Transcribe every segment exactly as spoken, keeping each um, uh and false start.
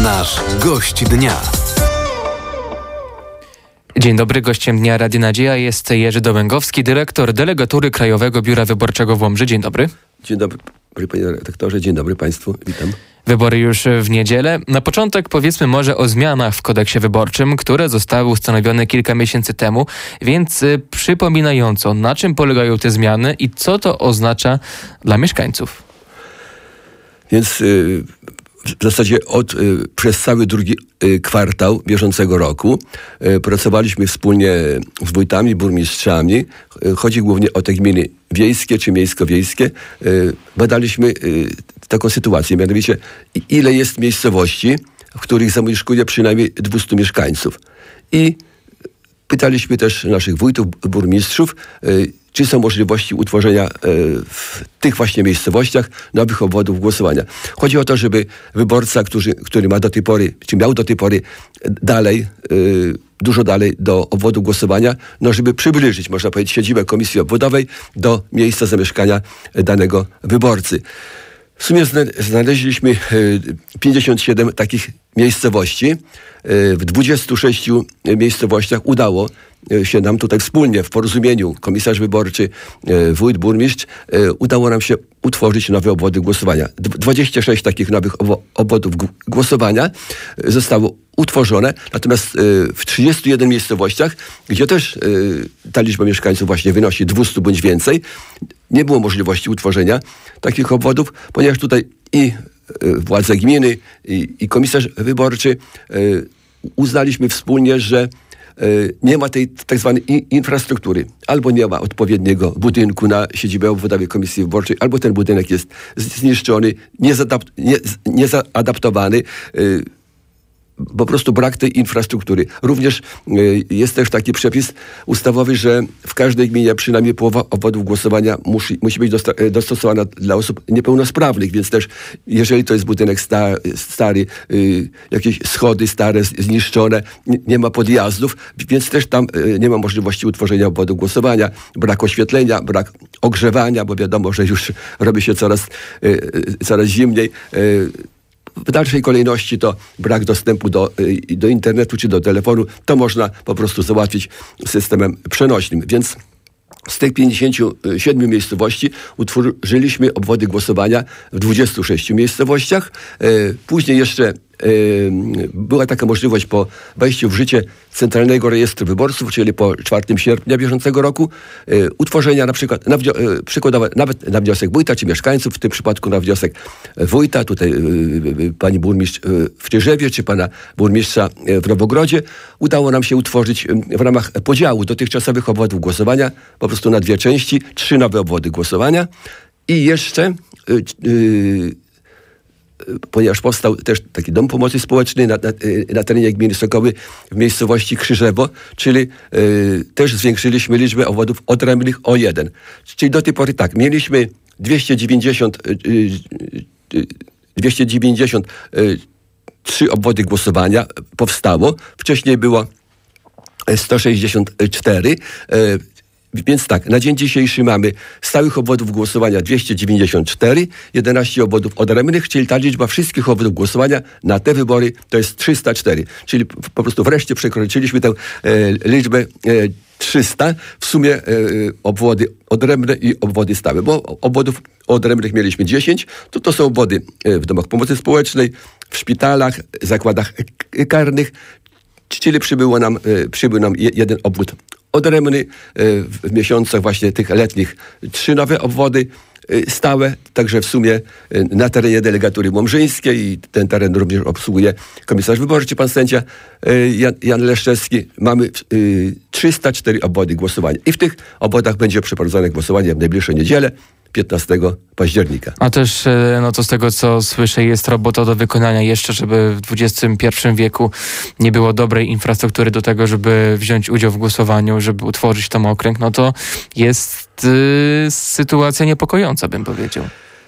Nasz gość dnia. Dzień dobry, gościem Dnia Radia Nadzieja jest Jerzy Dołęgowski, dyrektor Delegatury Krajowego Biura Wyborczego w Łomży. Dzień dobry. Dzień dobry, panie redaktorze, dzień dobry państwu, witam. Wybory już w niedzielę. Na początek powiedzmy może o zmianach w kodeksie wyborczym, które zostały ustanowione kilka miesięcy temu, więc y, przypominająco, na czym polegają te zmiany i co to oznacza dla mieszkańców. Więc y, w zasadzie od, y, przez cały drugi y, kwartał bieżącego roku y, pracowaliśmy wspólnie z wójtami, burmistrzami. Y, chodzi głównie o te gminy wiejskie czy miejsko-wiejskie. Y, badaliśmy y, taką sytuację, mianowicie ile jest miejscowości, w których zamieszkuje przynajmniej dwieście mieszkańców. I pytaliśmy też naszych wójtów, burmistrzów, y, czy są możliwości utworzenia y, w tych właśnie miejscowościach nowych obwodów głosowania. Chodzi o to, żeby wyborca, który, który ma do tej pory, czy miał do tej pory dalej, y, dużo dalej do obwodu głosowania, no żeby przybliżyć, można powiedzieć, siedzibę komisji obwodowej do miejsca zamieszkania danego wyborcy. W sumie znaleźliśmy pięćdziesiąt siedem takich miejscowości. W dwudziestu sześciu miejscowościach udało się nam tutaj wspólnie w porozumieniu komisarz wyborczy, wójt, burmistrz, udało nam się utworzyć nowe obwody głosowania. dwadzieścia sześć takich nowych obwodów głosowania zostało utworzone, natomiast w trzydziestu jeden miejscowościach, gdzie też ta liczba mieszkańców właśnie wynosi dwieście bądź więcej, nie było możliwości utworzenia takich obwodów, ponieważ tutaj i władze gminy, i, i komisarz wyborczy uznaliśmy wspólnie, że nie ma tej tak zwanej infrastruktury. Albo nie ma odpowiedniego budynku na siedzibę obwodowej komisji wyborczej, albo ten budynek jest zniszczony, niezaadaptowany. Po prostu brak tej infrastruktury. Również y, jest też taki przepis ustawowy, że w każdej gminie przynajmniej połowa obwodów głosowania musi, musi być dosta- dostosowana dla osób niepełnosprawnych, więc też jeżeli to jest budynek sta- stary, y, jakieś schody stare, zniszczone, nie, nie ma podjazdów, więc też tam y, nie ma możliwości utworzenia obwodu głosowania, brak oświetlenia, brak ogrzewania, bo wiadomo, że już robi się coraz, y, y, coraz zimniej. Y, W dalszej kolejności to brak dostępu do, do internetu czy do telefonu. To można po prostu załatwić systemem przenośnym. Więc z tych pięćdziesięciu siedmiu miejscowości utworzyliśmy obwody głosowania w dwudziestu sześciu miejscowościach. Później jeszcze była taka możliwość po wejściu w życie Centralnego Rejestru Wyborców, czyli po czwartego sierpnia bieżącego roku, utworzenia na przykład, na wni- przykładowo nawet na wniosek wójta czy mieszkańców, w tym przypadku na wniosek wójta, tutaj pani burmistrz w Czyżewie, czy pana burmistrza w Nowogrodzie, udało nam się utworzyć w ramach podziału dotychczasowych obwodów głosowania po prostu na dwie części, trzy nowe obwody głosowania i jeszcze yy, ponieważ powstał też taki dom pomocy społecznej na, na, na terenie gminy Sokoły w miejscowości Krzyżewo, czyli y, też zwiększyliśmy liczbę obwodów odrębnych o jeden. Czyli do tej pory tak, mieliśmy dwieście dziewięćdziesiąt, y, y, dwieście dziewięćdziesiąt y, trzy obwody głosowania powstało. Wcześniej było sto sześćdziesiąt cztery. Y, Więc tak, na dzień dzisiejszy mamy stałych obwodów głosowania dwieście dziewięćdziesiąt cztery, jedenaście obwodów odrębnych, czyli ta liczba wszystkich obwodów głosowania na te wybory to jest trzysta cztery. Czyli po prostu wreszcie przekroczyliśmy tę e, liczbę e, trzysta. W sumie e, obwody odrębne i obwody stałe, bo obwodów odrębnych mieliśmy dziesięć, to to są obwody w domach pomocy społecznej, w szpitalach, zakładach karnych, czyli przybyło nam, e, przybył nam jeden obwód odrębny, w miesiącach właśnie tych letnich trzy nowe obwody stałe, także w sumie na terenie delegatury łomżyńskiej i ten teren również obsługuje komisarz wyborczy, pan sędzia Jan, Jan Leszczewski. Mamy trzysta cztery obwody głosowania i w tych obwodach będzie przeprowadzone głosowanie w najbliższą niedzielę, piętnastego października. A też, no to z tego co słyszę, jest robota do wykonania jeszcze, żeby w dwudziestym pierwszym wieku nie było dobrej infrastruktury do tego, żeby wziąć udział w głosowaniu, żeby utworzyć tam okręg, no to jest y, sytuacja niepokojąca, bym powiedział.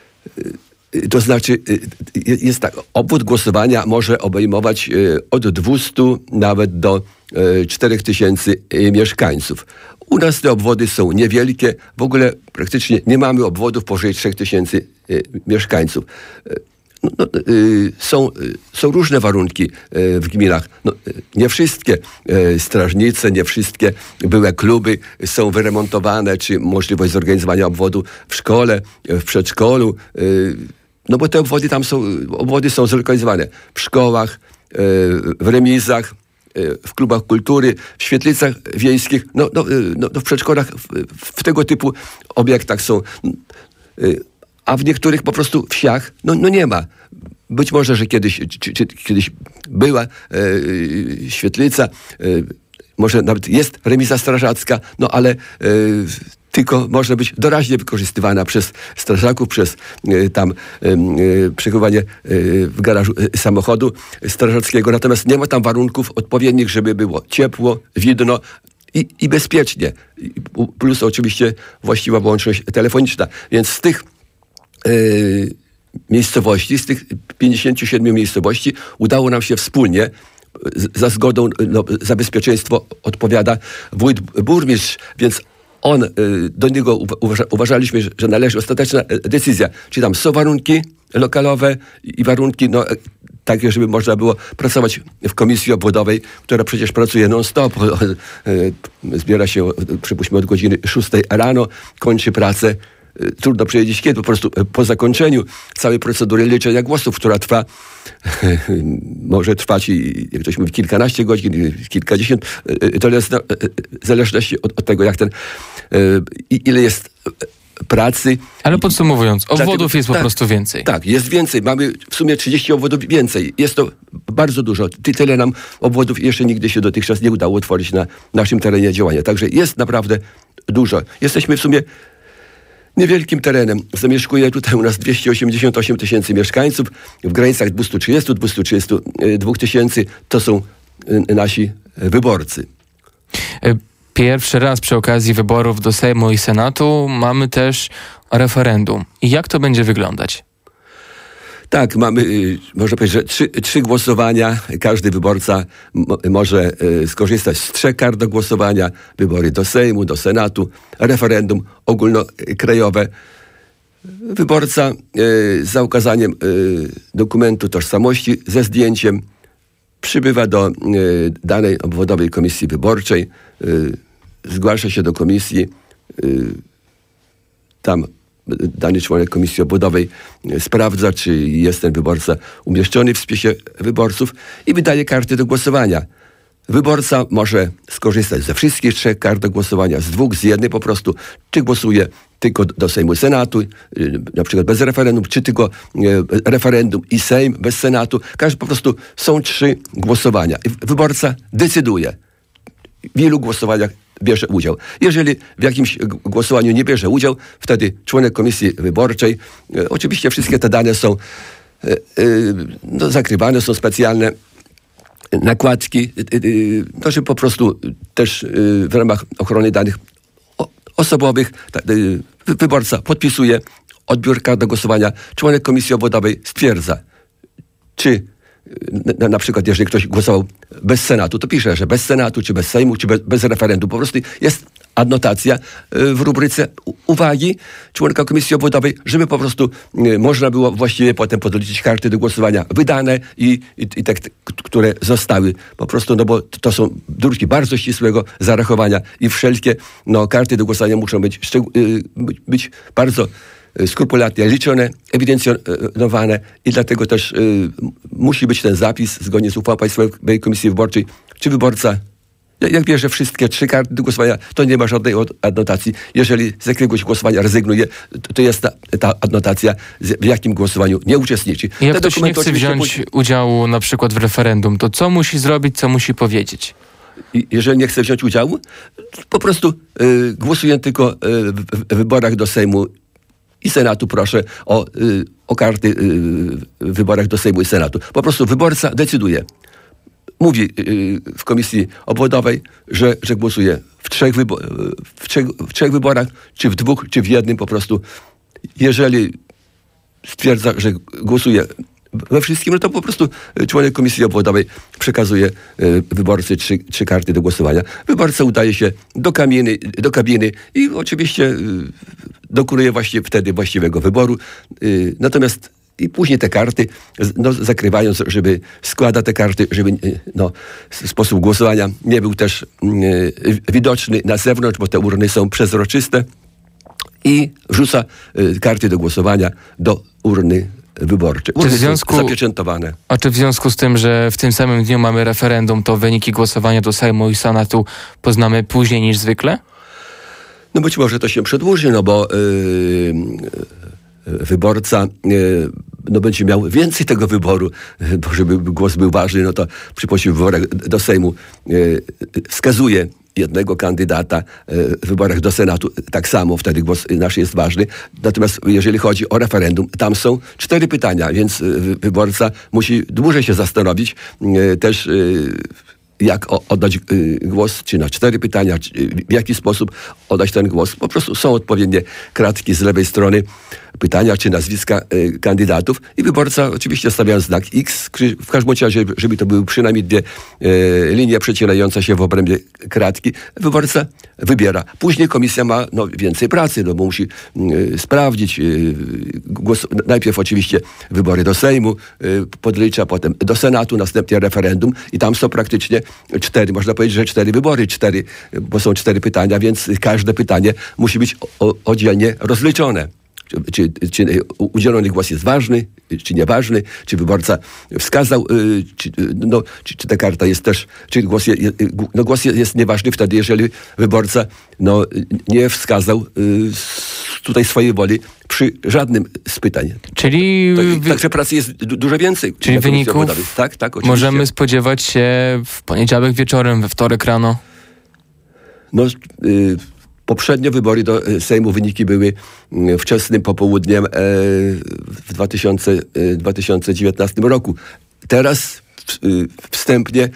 To znaczy, jest tak, obwód głosowania może obejmować od dwustu nawet do czterech tysięcy mieszkańców. U nas te obwody są niewielkie, w ogóle praktycznie nie mamy obwodów powyżej trzech tysięcy mieszkańców. no, no, y, są, y, są różne warunki y, w gminach. No, y, nie wszystkie y, strażnice, nie wszystkie były kluby są wyremontowane, czy możliwość zorganizowania obwodu w szkole, y, w przedszkolu. Y, no bo te obwody tam są, obwody są zlokalizowane w szkołach, y, w remizach, w klubach kultury, w świetlicach wiejskich, no, no, no, no w przedszkolach, w, w tego typu obiektach są. A w niektórych po prostu wsiach, no, no nie ma. Być może, że kiedyś, czy, czy, kiedyś była e, świetlica, e, może nawet jest remiza strażacka, no ale e, tylko może być doraźnie wykorzystywana przez strażaków, przez e, tam e, e, przechowywanie e, w garażu e, samochodu strażackiego. Natomiast nie ma tam warunków odpowiednich, żeby było ciepło, widno i, i bezpiecznie. Plus oczywiście właściwa łączność telefoniczna. Więc z tych e, miejscowości, z tych pięćdziesięciu siedmiu miejscowości udało nam się wspólnie, za zgodą, no, za bezpieczeństwo odpowiada wójt burmistrz, więc on, do niego uważa, uważaliśmy, że należy ostateczna decyzja. Czy tam są warunki lokalowe i warunki, no, takie, żeby można było pracować w komisji obwodowej, która przecież pracuje non-stop. Zbiera się, przypuśćmy, od godziny szóstej rano, kończy pracę. Trudno przewidzieć kiedy, po prostu po zakończeniu całej procedury liczenia głosów, która trwa, może trwać, jak ktoś mówi, kilkanaście godzin, kilkadziesiąt, to jest w zależności od, od tego, jak ten, ile jest pracy. Ale podsumowując, obwodów Dlatego, jest po tak, prostu więcej. Tak, jest więcej. Mamy w sumie trzydzieści obwodów więcej. Jest to bardzo dużo. Tyle nam obwodów jeszcze nigdy się dotychczas nie udało utworzyć na naszym terenie działania. Także jest naprawdę dużo. Jesteśmy w sumie niewielkim terenem. Zamieszkuje tutaj u nas dwieście osiemdziesiąt osiem tysięcy mieszkańców. W granicach dwieście trzydzieści do dwustu trzydziestu dwóch tysięcy to są nasi wyborcy. Pierwszy raz przy okazji wyborów do Sejmu i Senatu mamy też referendum. I jak to będzie wyglądać? Tak, mamy, można powiedzieć, że trzy, trzy głosowania. Każdy wyborca mo, może y, skorzystać z trzech kart do głosowania. Wybory do Sejmu, do Senatu, referendum ogólnokrajowe. Wyborca y, za ukazaniem y, dokumentu tożsamości ze zdjęciem przybywa do y, danej obwodowej komisji wyborczej, y, zgłasza się do komisji, y, tam dany członek komisji obwodowej sprawdza, czy jest ten wyborca umieszczony w spisie wyborców i wydaje karty do głosowania. Wyborca może skorzystać ze wszystkich trzech kart do głosowania, z dwóch, z jednej po prostu, czy głosuje tylko do Sejmu i Senatu, na przykład bez referendum, czy tylko referendum i Sejm bez Senatu. Każdy po prostu są trzy głosowania. I wyborca decyduje, w ilu głosowaniach bierze udział. Jeżeli w jakimś głosowaniu nie bierze udział, wtedy członek komisji wyborczej, e, oczywiście wszystkie te dane są e, e, no, zakrywane, są specjalne nakładki, e, e, to że po prostu też e, w ramach ochrony danych o, osobowych ta, e, wyborca podpisuje odbiór kart do głosowania. Członek komisji obwodowej stwierdza, czy Na, na przykład, jeżeli ktoś głosował bez Senatu, to pisze, że bez Senatu, czy bez Sejmu, czy bez, bez referendum. Po prostu jest adnotacja w rubryce uwagi członka komisji obwodowej, żeby po prostu można było właściwie potem podliczyć karty do głosowania wydane i, i, i te, które zostały. Po prostu, no bo to są druki bardzo ścisłego zarachowania i wszelkie no, karty do głosowania muszą być, być, być bardzo skrupulatnie liczone, ewidencjonowane i dlatego też y, musi być ten zapis zgodnie z uchwałą Państwowej Komisji Wyborczej, czy wyborca, jak bierze wszystkie trzy karty do głosowania, to nie ma żadnej adnotacji. Jeżeli z jakiegoś głosowania rezygnuje, to, to jest ta, ta adnotacja, w jakim głosowaniu nie uczestniczy. I jak ktoś nie chce wziąć udziału na przykład w referendum, to co musi zrobić, co musi powiedzieć? Jeżeli nie chce wziąć udziału, po prostu y, głosuje tylko y, w, w wyborach do Sejmu i Senatu, proszę o, y, o karty y, w wyborach do Sejmu i Senatu. Po prostu wyborca decyduje. Mówi y, w komisji obwodowej, że, że głosuje w trzech, wybo- w, trzech, w trzech wyborach, czy w dwóch, czy w jednym po prostu. Jeżeli stwierdza, że głosuje we wszystkim, no to po prostu członek komisji obwodowej przekazuje y, wyborcy trzy, trzy karty do głosowania. Wyborca udaje się do kabiny, do kabiny i oczywiście y, dokonuje właśnie wtedy właściwego wyboru. Y, natomiast i później te karty, no, zakrywając, żeby składa te karty, żeby no, sposób głosowania nie był też y, widoczny na zewnątrz, bo te urny są przezroczyste i wrzuca y, karty do głosowania do urny wyborczej. Urny w związku, są zapieczętowane. A czy w związku z tym, że w tym samym dniu mamy referendum, to wyniki głosowania do Sejmu i Senatu poznamy później niż zwykle? No być może to się przedłuży, no bo yy, wyborca yy, no będzie miał więcej tego wyboru, bo żeby głos był ważny, no to przy pośrednich wyborach do Sejmu yy, wskazuje jednego kandydata, w wyborach do Senatu tak samo, wtedy głos nasz jest ważny. Natomiast jeżeli chodzi o referendum, tam są cztery pytania, więc wyborca musi dłużej się zastanowić też, jak oddać głos, czy na cztery pytania, czy w jaki sposób oddać ten głos. Po prostu są odpowiednie kratki z lewej strony pytania, czy nazwiska y, kandydatów i wyborca oczywiście stawiając znak X, w każdym razie, żeby to były przynajmniej dwie y, linie przecinające się w obrębie kratki, wyborca wybiera. Później komisja ma no, więcej pracy, no bo musi y, sprawdzić y, głos, najpierw oczywiście wybory do Sejmu, y, podlicza, potem do Senatu, następnie referendum i tam są praktycznie cztery, można powiedzieć, że cztery wybory, cztery, bo są cztery pytania, więc każde pytanie musi być o, oddzielnie rozliczone. Czy, czy udzielony głos jest ważny, czy nieważny, czy wyborca wskazał, czy, no, czy, czy ta karta jest też, czy głos, je, no, głos jest nieważny wtedy, jeżeli wyborca no, nie wskazał tutaj swojej woli przy żadnym z pytań. Czyli... To, także pracy jest du- dużo więcej. Czyli wyników tak, tak, oczywiście. Możemy spodziewać się w poniedziałek wieczorem, we wtorek rano? No... Y- Poprzednio wybory do Sejmu wyniki były wczesnym popołudniem w dwa tysiące dziewiętnastym roku. Teraz wstępnie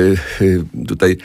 tutaj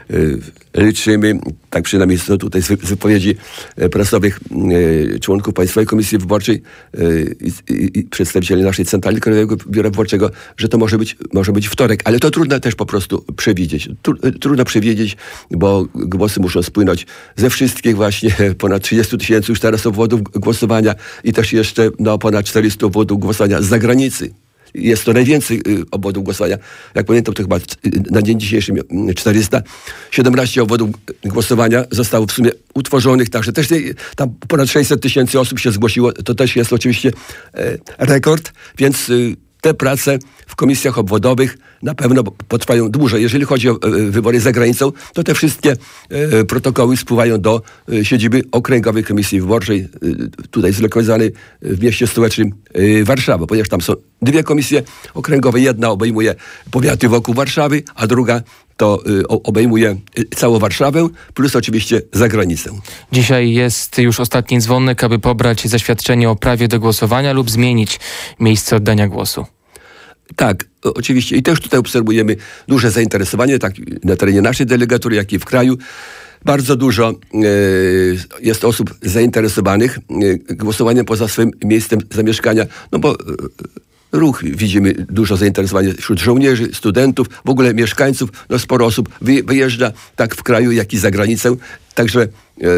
liczymy, tak przynajmniej są tutaj z wypowiedzi prasowych członków Państwowej Komisji Wyborczej i, i, i przedstawicieli naszej Centrali Krajowego Biura Wyborczego, że to może być, może być wtorek, ale to trudno też po prostu przewidzieć. Trudno przewidzieć, bo głosy muszą spłynąć ze wszystkich właśnie ponad trzydzieści tysięcy już teraz obwodów głosowania i też jeszcze no, ponad czterysta obwodów głosowania z zagranicy. Jest to najwięcej y, obwodów głosowania. Jak pamiętam, to chyba na dzień dzisiejszy czterysta siedemnaście obwodów głosowania zostało w sumie utworzonych, także też tam ponad sześćset tysięcy osób się zgłosiło. To też jest oczywiście e, rekord, więc y, te prace w komisjach obwodowych na pewno potrwają dłużej. Jeżeli chodzi o e, wybory za granicą, to te wszystkie e, protokoły spływają do e, siedziby Okręgowej Komisji Wyborczej, e, tutaj zlokalizowanej w mieście stołecznym e, Warszawa, ponieważ tam są dwie komisje okręgowe. Jedna obejmuje powiaty wokół Warszawy, a druga to y, obejmuje całą Warszawę, plus oczywiście zagranicę. Dzisiaj jest już ostatni dzwonek, aby pobrać zaświadczenie o prawie do głosowania lub zmienić miejsce oddania głosu. Tak, oczywiście. I też tutaj obserwujemy duże zainteresowanie, tak na terenie naszej delegatury, jak i w kraju. Bardzo dużo e, jest osób zainteresowanych e, głosowaniem poza swoim miejscem zamieszkania, no bo e, ruch widzimy dużo zainteresowania wśród żołnierzy, studentów, w ogóle mieszkańców. No sporo osób wy, wyjeżdża tak w kraju, jak i za granicę. Także e,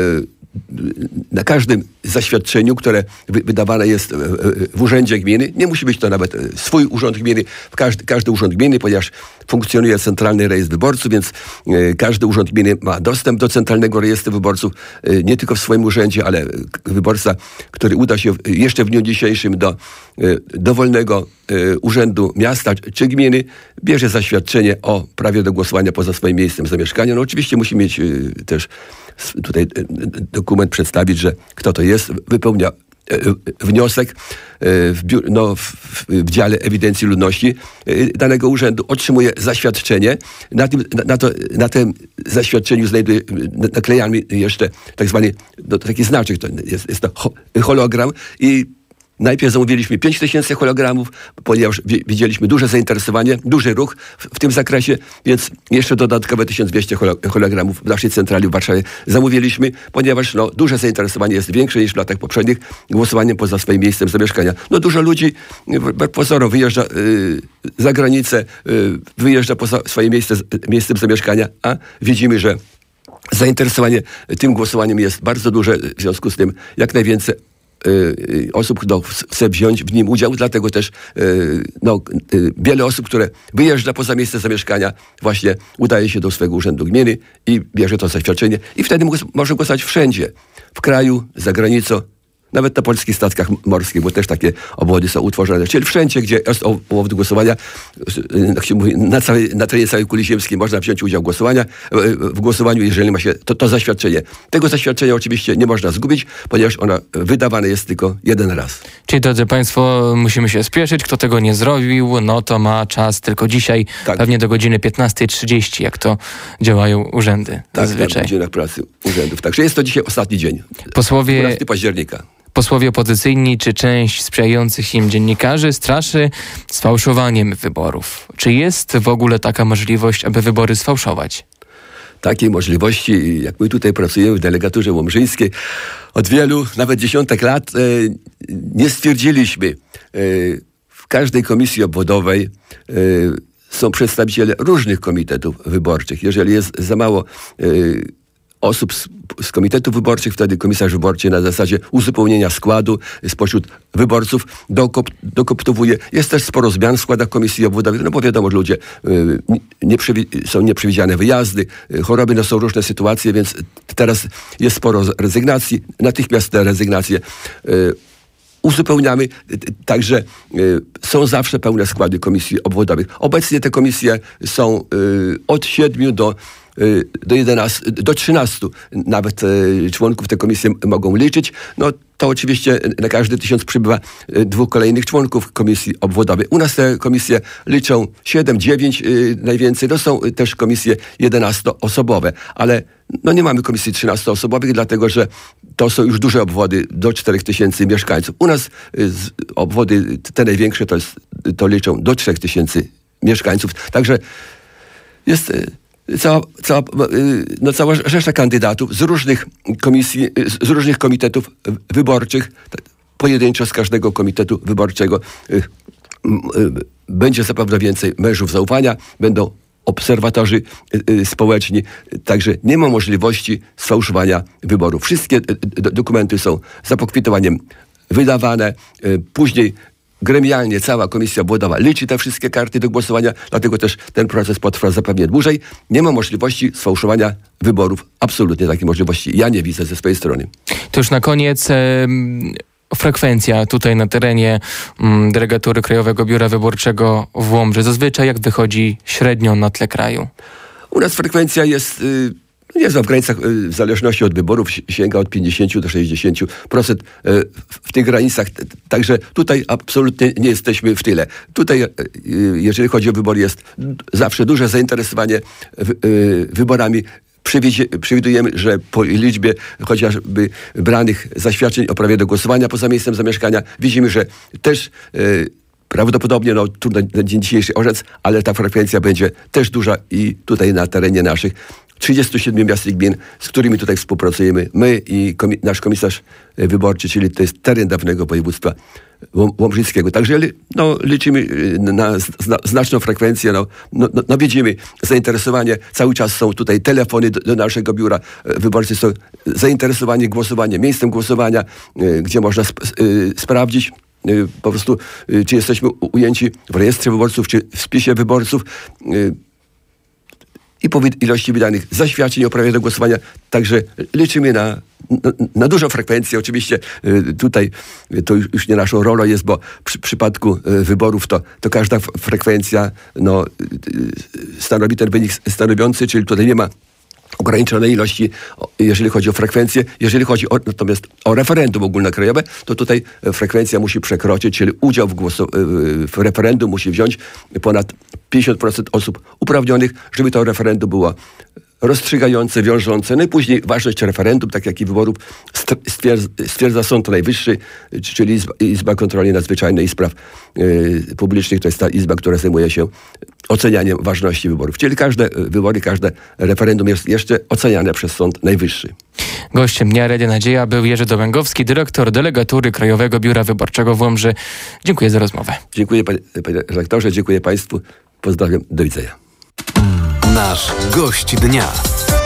na każdym zaświadczeniu, które wydawane jest w urzędzie gminy, nie musi być to nawet swój urząd gminy, każdy, każdy urząd gminy, ponieważ funkcjonuje Centralny Rejestr Wyborców, więc każdy urząd gminy ma dostęp do Centralnego Rejestru Wyborców, nie tylko w swoim urzędzie, ale wyborca, który uda się jeszcze w dniu dzisiejszym do dowolnego urzędu miasta czy gminy, bierze zaświadczenie o prawie do głosowania poza swoim miejscem zamieszkania. No oczywiście musi mieć też tutaj dokument przedstawić, że kto to jest, wypełnia wniosek w, biur, no, w, w dziale ewidencji ludności danego urzędu, otrzymuje zaświadczenie. Na tym, na, to, na tym zaświadczeniu znajduje, naklejamy jeszcze tak zwany no, taki znaczek, to jest, jest to hologram i najpierw zamówiliśmy pięć tysięcy hologramów, ponieważ widzieliśmy duże zainteresowanie, duży ruch w, w tym zakresie, więc jeszcze dodatkowe tysiąc dwieście hologramów w naszej centrali w Warszawie zamówiliśmy, ponieważ no, duże zainteresowanie jest większe niż w latach poprzednich głosowaniem poza swoim miejscem zamieszkania. No dużo ludzi pozorom wyjeżdża y, za granicę, y, wyjeżdża poza swoje miejsce, miejscem zamieszkania, a widzimy, że zainteresowanie tym głosowaniem jest bardzo duże, w związku z tym jak najwięcej y, osób, kto chce wziąć w nim udział, dlatego też y, no, y, wiele osób, które wyjeżdża poza miejsce zamieszkania, właśnie udaje się do swojego urzędu gminy i bierze to zaświadczenie i wtedy może głosować wszędzie, w kraju, za granicą, nawet na polskich statkach morskich, bo też takie obwody są utworzone. Czyli wszędzie, gdzie jest obwód głosowania, jak się mówi, na, całej, na terenie całej kuli ziemskiej można wziąć udział w, głosowania, w głosowaniu, jeżeli ma się to, to zaświadczenie. Tego zaświadczenia oczywiście nie można zgubić, ponieważ ono wydawane jest tylko jeden raz. Czyli, drodzy Państwo, musimy się spieszyć. Kto tego nie zrobił, no to ma czas tylko dzisiaj, tak. Pewnie do godziny piętnasta trzydzieści, jak to działają urzędy. Tak, zazwyczaj. w godzinach pracy urzędów. Także jest to dzisiaj ostatni dzień. Posłowie... dwunastego października. Posłowie opozycyjni czy część sprzyjających im dziennikarzy straszy sfałszowaniem wyborów. Czy jest w ogóle taka możliwość, aby wybory sfałszować? Takiej możliwości, jak my tutaj pracujemy w delegaturze łomżyńskiej, od wielu, nawet dziesiątek lat e, nie stwierdziliśmy. E, w każdej komisji obwodowej e, są przedstawiciele różnych komitetów wyborczych. Jeżeli jest za mało e, osób z, z komitetów wyborczych, wtedy komisarz wyborczy na zasadzie uzupełnienia składu spośród wyborców dokop, dokoptowuje. Jest też sporo zmian w składach komisji obwodowych, no bo wiadomo, że ludzie y, nie przewi- są nieprzewidziane wyjazdy, y, choroby, no są różne sytuacje, więc teraz jest sporo rezygnacji, natychmiast te rezygnacje y, uzupełniamy, także y, są zawsze pełne składy komisji obwodowych. Obecnie te komisje są y, od siedmiu do do jedenastu, do trzynastu nawet e, członków te komisje mogą liczyć. No to oczywiście na każdy tysiąc przybywa e, dwóch kolejnych członków komisji obwodowej. U nas te komisje liczą siedem, dziewięć e, najwięcej. To są też komisje jedenastoosobowe, ale no nie mamy komisji trzynastoosobowych, dlatego że to są już duże obwody do czterech tysięcy mieszkańców. U nas e, z, obwody te największe to, jest, to liczą do trzech tysięcy mieszkańców. Także jest... E, Cała, cała, no cała rzesza kandydatów z różnych komisji, z różnych komitetów wyborczych, pojedynczo z każdego komitetu wyborczego będzie zapewne więcej mężów zaufania, będą obserwatorzy społeczni, także nie ma możliwości sfałszowania wyborów. Wszystkie dokumenty są za pokwitowaniem wydawane, później gremialnie cała komisja obwodowa liczy te wszystkie karty do głosowania, dlatego też ten proces potrwa zapewne dłużej. Nie ma możliwości sfałszowania wyborów. Absolutnie takiej możliwości ja nie widzę ze swojej strony. To już na koniec e, frekwencja tutaj na terenie m, delegatury Krajowego Biura Wyborczego w Łomży. Zazwyczaj jak wychodzi średnio na tle kraju? U nas frekwencja jest... Y- Nie znam, w granicach, w zależności od wyborów, sięga od pięćdziesiąt do sześćdziesięciu procent w tych granicach. Także tutaj absolutnie nie jesteśmy w tyle. Tutaj, jeżeli chodzi o wybory, jest zawsze duże zainteresowanie wyborami. Przewidujemy, że po liczbie chociażby branych zaświadczeń o prawie do głosowania poza miejscem zamieszkania, widzimy, że też prawdopodobnie, no trudno na dzień dzisiejszy orzec, ale ta frekwencja będzie też duża i tutaj na terenie naszych trzydziestu siedmiu miast i gmin, z którymi tutaj współpracujemy, my i komi- nasz komisarz wyborczy, czyli to jest teren dawnego województwa łomżyńskiego. Także no, liczymy na zna- znaczną frekwencję, no, no, no widzimy zainteresowanie, cały czas są tutaj telefony do, do naszego biura, wyborcy są zainteresowani głosowaniem, miejscem głosowania, gdzie można sp- sprawdzić po prostu, czy jesteśmy ujęci w rejestrze wyborców, czy w spisie wyborców i po ilości wydanych zaświadczeń o prawie do głosowania. Także liczymy na, na, na dużą frekwencję. Oczywiście tutaj to już nie naszą rolą jest, bo przy przypadku wyborów to, to każda frekwencja no, stanowi ten wynik stanowiący, czyli tutaj nie ma ograniczonej ilości, jeżeli chodzi o frekwencję. Jeżeli chodzi o, natomiast o referendum ogólnokrajowe, to tutaj frekwencja musi przekroczyć, czyli udział w, głosu, w referendum musi wziąć ponad pięćdziesiąt procent osób uprawnionych, żeby to referendum było rozstrzygające, wiążące. No i później ważność referendum, tak jak i wyborów, stwierdza, stwierdza Sąd Najwyższy, czyli Izba, Izba Kontroli Nadzwyczajnej i Spraw yy, Publicznych. To jest ta izba, która zajmuje się ocenianiem ważności wyborów. Czyli każde wybory, każde referendum jest jeszcze oceniane przez Sąd Najwyższy. Gościem Dnia Radia Nadzieja był Jerzy Domęgowski, dyrektor delegatury Krajowego Biura Wyborczego w Łomży. Dziękuję za rozmowę. Dziękuję panie, panie redaktorze, dziękuję państwu. Pozdrawiam, do widzenia. Nasz gość dnia.